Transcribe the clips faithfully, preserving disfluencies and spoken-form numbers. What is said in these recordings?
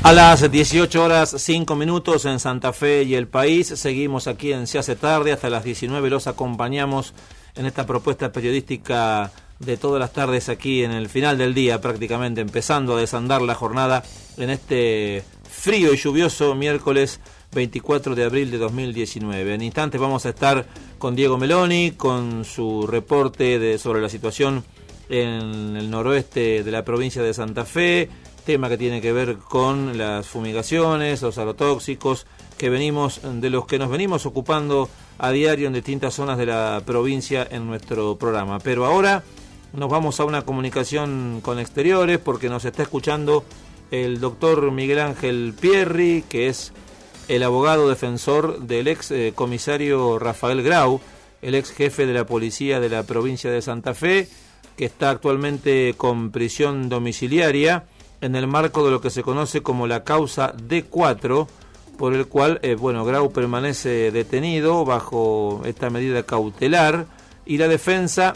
A las dieciocho horas cinco minutos en Santa Fe y el país, seguimos aquí en Se hace tarde, hasta las diecinueve los acompañamos en esta propuesta periodística de todas las tardes aquí en el final del día, prácticamente empezando a desandar la jornada en este frío y lluvioso miércoles veinticuatro de abril de dos mil diecinueve. En instantes vamos a estar con Diego Meloni, con su reporte de, sobre la situación en el noroeste de la provincia de Santa Fe, tema que tiene que ver con las fumigaciones, los agrotóxicos, que venimos, de los que nos venimos ocupando a diario en distintas zonas de la provincia en nuestro programa. Pero ahora nos vamos a una comunicación con exteriores porque nos está escuchando el doctor Miguel Ángel Pierri, que es el abogado defensor del ex eh, comisario Rafael Grau, el ex jefe de la policía de la provincia de Santa Fe, que está actualmente con prisión domiciliaria en el marco de lo que se conoce como la causa D cuatro, por el cual, eh, bueno, Grau permanece detenido bajo esta medida cautelar y la defensa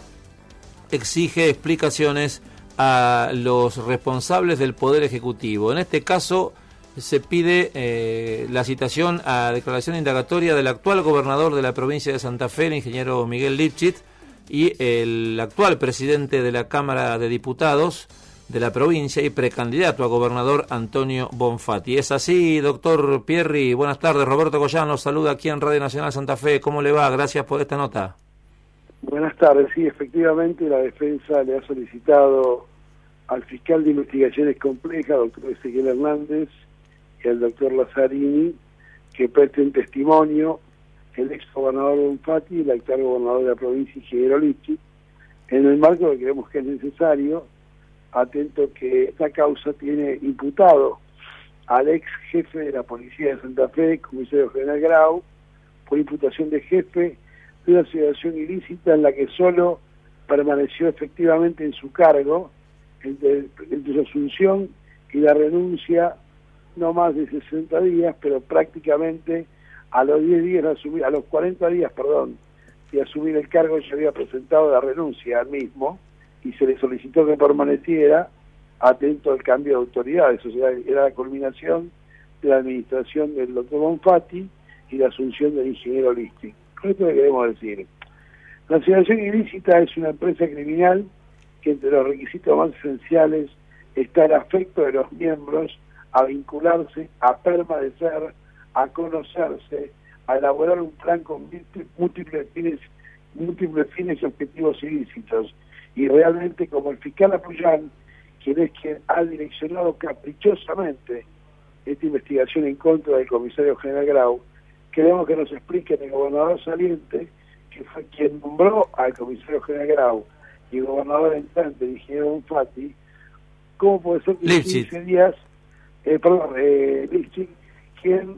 exige explicaciones a los responsables del Poder Ejecutivo. En este caso se pide eh, la citación a declaración indagatoria del actual gobernador de la provincia de Santa Fe, el ingeniero Miguel Lipschitz, y el actual presidente de la Cámara de Diputados de la provincia y precandidato a gobernador Antonio Bonfatti. ¿Es así, doctor Pierri? Buenas tardes, Roberto Goyán nos saluda aquí en Radio Nacional Santa Fe. ¿Cómo le va? Gracias por esta nota. Buenas tardes, sí, efectivamente la defensa le ha solicitado al fiscal de investigaciones complejas, doctor Ezequiel Hernández, y al doctor Lazzarini, que presten testimonio el ex gobernador Bonfatti y el actual gobernador de la provincia, ingeniero Lipschitz, en el marco de que creemos que es necesario, atento que esta causa tiene imputado al ex jefe de la policía de Santa Fe, comisario general Grau, por imputación de jefe de una situación ilícita en la que solo permaneció efectivamente en su cargo entre, entre su asunción y la renuncia no más de sesenta días, pero prácticamente a los diez días de asumir, a los cuarenta días, perdón, de asumir el cargo ya había presentado la renuncia al mismo y se le solicitó que permaneciera atento al cambio de autoridades, o sea, era la culminación de la administración del doctor Bonfatti y la asunción del ingeniero Lipschitz. Con esto le queremos decir, la asociación ilícita es una empresa criminal que entre los requisitos más esenciales está el afecto de los miembros a vincularse, a permanecer, a conocerse, a elaborar un plan con múltiples fines, múltiples fines y objetivos ilícitos. Y realmente, como el fiscal Apuyán, quien es quien ha direccionado caprichosamente esta investigación en contra del comisario general Grau, queremos que nos explique el gobernador saliente, que fue quien nombró al comisario general Grau, y el gobernador entrante, el ingeniero Bonfatti, cómo puede ser que en quince días, eh, perdón, eh, Lipschitz, quien,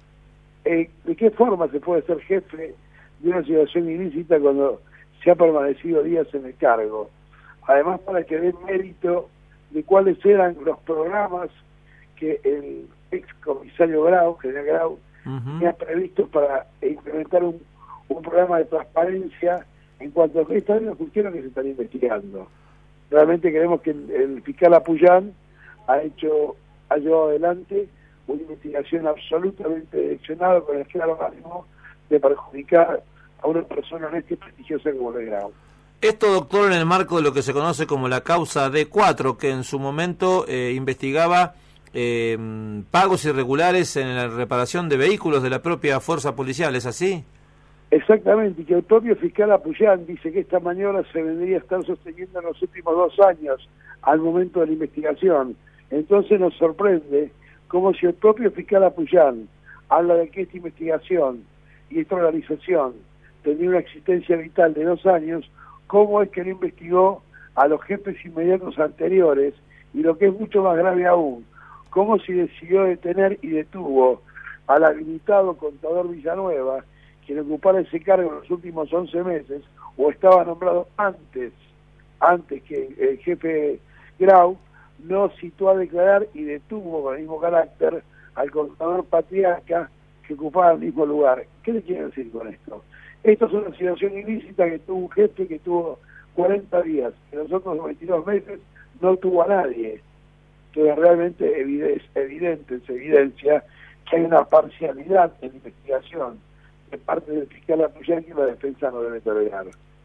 eh, de qué forma se puede ser jefe de una situación ilícita cuando se ha permanecido días en el cargo. Además, para que dé mérito de cuáles eran los programas que el ex comisario Grau, general Grau, uh-huh. tenía previsto para implementar un, un programa de transparencia en cuanto a estas las cuestiones que se están investigando. Realmente creemos que el, el fiscal Apuyán ha hecho, ha llevado adelante una investigación absolutamente direccionada con el claro ánimo de perjudicar a una persona honesta y prestigiosa como la Grau. Esto, doctor, en el marco de lo que se conoce como la causa D cuatro, que en su momento eh, investigaba eh, pagos irregulares en la reparación de vehículos de la propia fuerza policial, ¿es así? Exactamente, y que el propio fiscal Apuyán dice que esta maniobra se vendría a estar sosteniendo en los últimos dos años al momento de la investigación. Entonces nos sorprende como si el propio fiscal Apuyán habla de que esta investigación y esta organización tenía una existencia vital de dos años, ¿cómo es que no investigó a los jefes inmediatos anteriores? Y lo que es mucho más grave aún, ¿cómo se decidió detener y detuvo al habilitado contador Villanueva, quien ocupara ese cargo en los últimos once meses, o estaba nombrado antes, antes que el jefe Grau, no citó a declarar y detuvo con el mismo carácter al contador Patriarca, que ocupaba el mismo lugar? ¿Qué le quieren decir con esto? Esto es una situación ilícita que tuvo un jefe que tuvo cuarenta días, en los otros veintidós meses no tuvo a nadie. Entonces realmente es evidente, se evidencia que hay una parcialidad en la investigación de parte del fiscal Apuyán que la defensa no debe tolerar.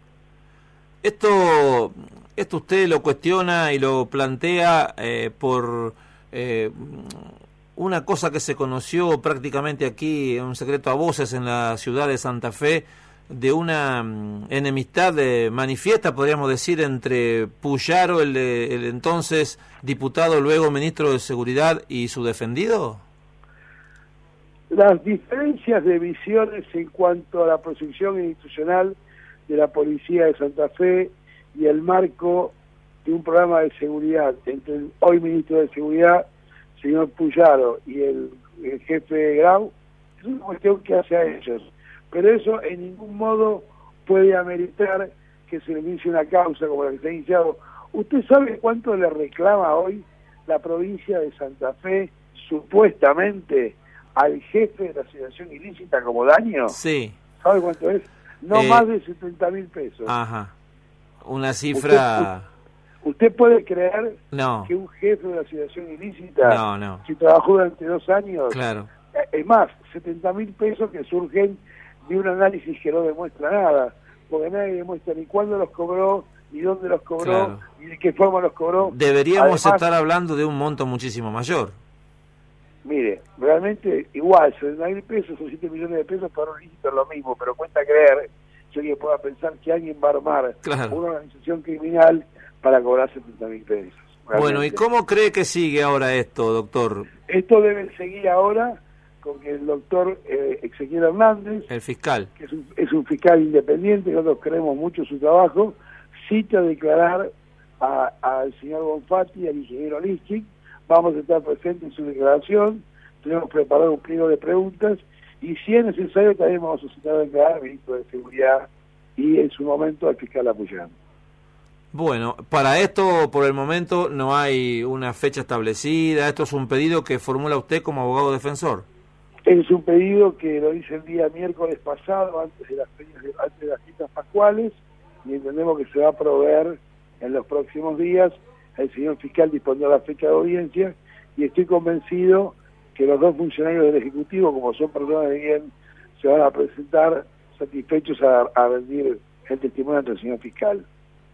Esto, esto usted lo cuestiona y lo plantea eh, por eh, una cosa que se conoció prácticamente aquí, un secreto a voces en la ciudad de Santa Fe, de una um, enemistad eh, manifiesta, podríamos decir, entre Puyaro, el, el entonces diputado, luego ministro de Seguridad, y su defendido. Las diferencias de visiones en cuanto a la protección institucional de la policía de Santa Fe y el marco de un programa de seguridad entre el hoy ministro de Seguridad, señor Puyaro, y el, el jefe Grau, es una cuestión que hace a ellos. Pero eso en ningún modo puede ameritar que se le inicie una causa como la que se ha iniciado. ¿Usted sabe cuánto le reclama hoy la provincia de Santa Fe, supuestamente, al jefe de la asociación ilícita como daño? Sí. ¿Sabe cuánto es? No eh, más de setenta mil pesos. Ajá. Una cifra... ¿Usted, usted puede creer no. que un jefe de la asociación ilícita, no, no. que trabajó durante dos años, claro. es más, setenta mil pesos que surgen de un análisis que no demuestra nada, porque nadie demuestra ni cuándo los cobró, ni dónde los cobró, claro. ni de qué forma los cobró. Deberíamos Además, estar hablando de un monto muchísimo mayor. Mire, realmente igual, setenta mil pesos o siete millones de pesos para un ilícito es lo mismo, pero cuenta creer que alguien pueda pensar que alguien va a armar claro. una organización criminal para cobrar setenta mil pesos. Realmente. Bueno, ¿y cómo cree que sigue ahora esto, doctor? Esto debe seguir ahora con que el doctor eh, Ezequiel Hernández, el fiscal, que es un, es un fiscal independiente, nosotros queremos mucho su trabajo, cita a declarar al señor Bonfatti, al ingeniero Lichik. Vamos a estar presentes en su declaración, tenemos preparado un pliego de preguntas, y si es necesario también vamos a citar a declarar al ministro de Seguridad y en su momento al fiscal Apuyán. Bueno, para esto por el momento no hay una fecha establecida, esto es un pedido que formula usted como abogado defensor. Es un pedido que lo hice el día miércoles pasado, antes de las de, antes de las fiestas pascuales, y entendemos que se va a proveer en los próximos días. El señor fiscal dispondrá la fecha de audiencia, y estoy convencido que los dos funcionarios del Ejecutivo, como son personas de bien, se van a presentar satisfechos a, a rendir el testimonio ante el señor fiscal.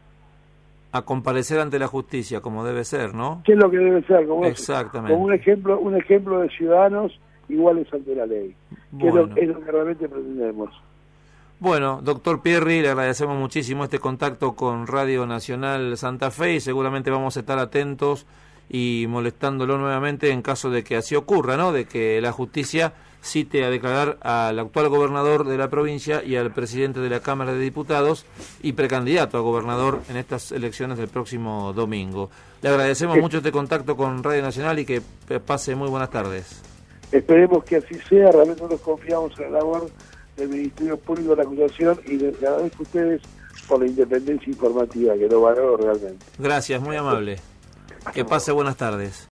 A comparecer ante la justicia, como debe ser, ¿no? ¿Qué es lo que debe ser? Como, exactamente. Como un ejemplo, un ejemplo de ciudadanos iguales ante la ley, que bueno. es, lo, es lo que realmente pretendemos. Bueno, doctor Pierri, le agradecemos muchísimo este contacto con Radio Nacional Santa Fe y seguramente vamos a estar atentos y molestándolo nuevamente en caso de que así ocurra, ¿no? De que la justicia cite a declarar al actual gobernador de la provincia y al presidente de la Cámara de Diputados y precandidato a gobernador en estas elecciones del próximo domingo. Le agradecemos sí. mucho este contacto con Radio Nacional y que pase muy buenas tardes. Esperemos que así sea, realmente nos confiamos en la labor del Ministerio Público de la Acusación y les agradezco a ustedes por la independencia informativa, que lo valoro realmente. Gracias, muy amable. Que pase buenas tardes.